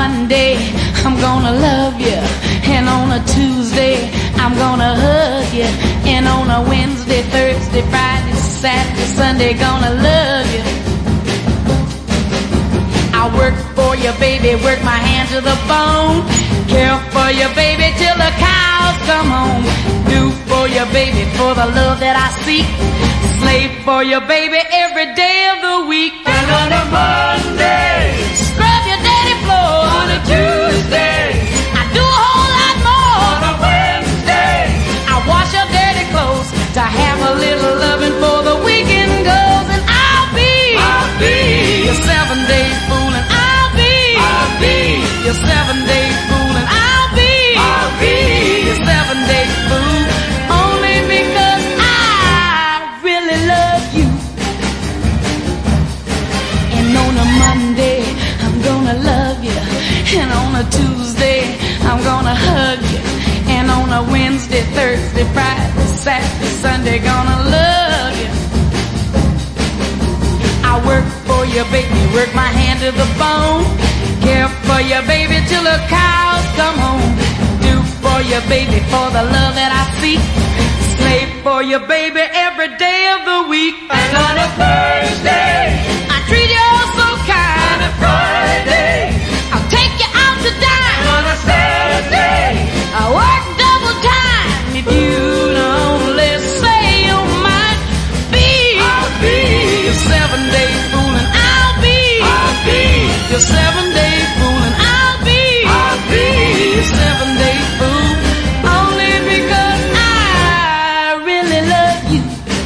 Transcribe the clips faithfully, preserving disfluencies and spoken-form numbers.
Monday, I'm gonna love you. And on a Tuesday, I'm gonna hug you. And on a Wednesday, Thursday, Friday, Saturday, Sunday, gonna love you. I work for you, baby, work my hand to the bone. Care for you, baby, till the cows come home. Do for you, baby, for the love that I seek. Slave for you, baby, every day of the week. And on a Monday, scrub your dirty floor. On a Tuesday, I do a whole lot more. On a Wednesday, I wash your dirty clothes to have a little loving for the weekend goes. And I'll be, I'll be your seven days fool, and I'll be, I'll be your seven days fool, and I'll be, I'll be your seven days fool. Only because I really love you. And on a Monday, I'm gonna love you. And on a Tuesday, I'm gonna hug you. And on a Wednesday, Thursday, Friday, Saturday, Sunday, gonna love you. I work for you, baby, work my hand to the bone. Care for you, baby, till the cows come home. Do for you, baby, for the love that I seek. Slave for you, baby, every day of the week. And on a Thursday, I treat you all so kind. On a Friday, I'll take you out to dine. On a Saturday, I work double time. If you don't, let's say you might be, I'll be your seven day fool, and I'll be, I'll be your seven day fool, and I'll be, I'll be your seven day fool. Only because I really love you.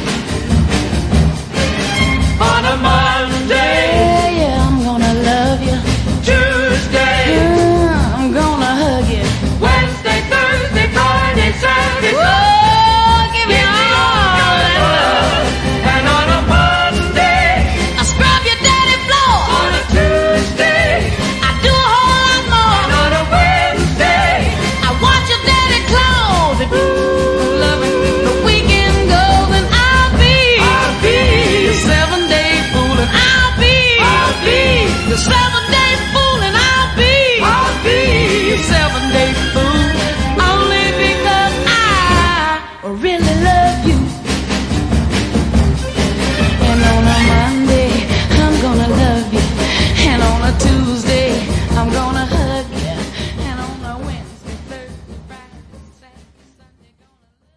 On a Monday, Yeah, yeah, I'm gonna love you. Tuesday, Yeah, I'm gonna hug you. Wednesday, Thursday, Friday, Saturday, Whoa, give me all that love. and on a Monday, I scrub your dirty floor. on a Tuesday, I do a whole lot more. and on a Wednesday, I wash your dirty clothes. If you love it, the weekend goes, and I'll be, I'll be your seven day fool, and I'll be, I'll be your seven day fool, and I'll be, I'll be your seven day fool. Only because I really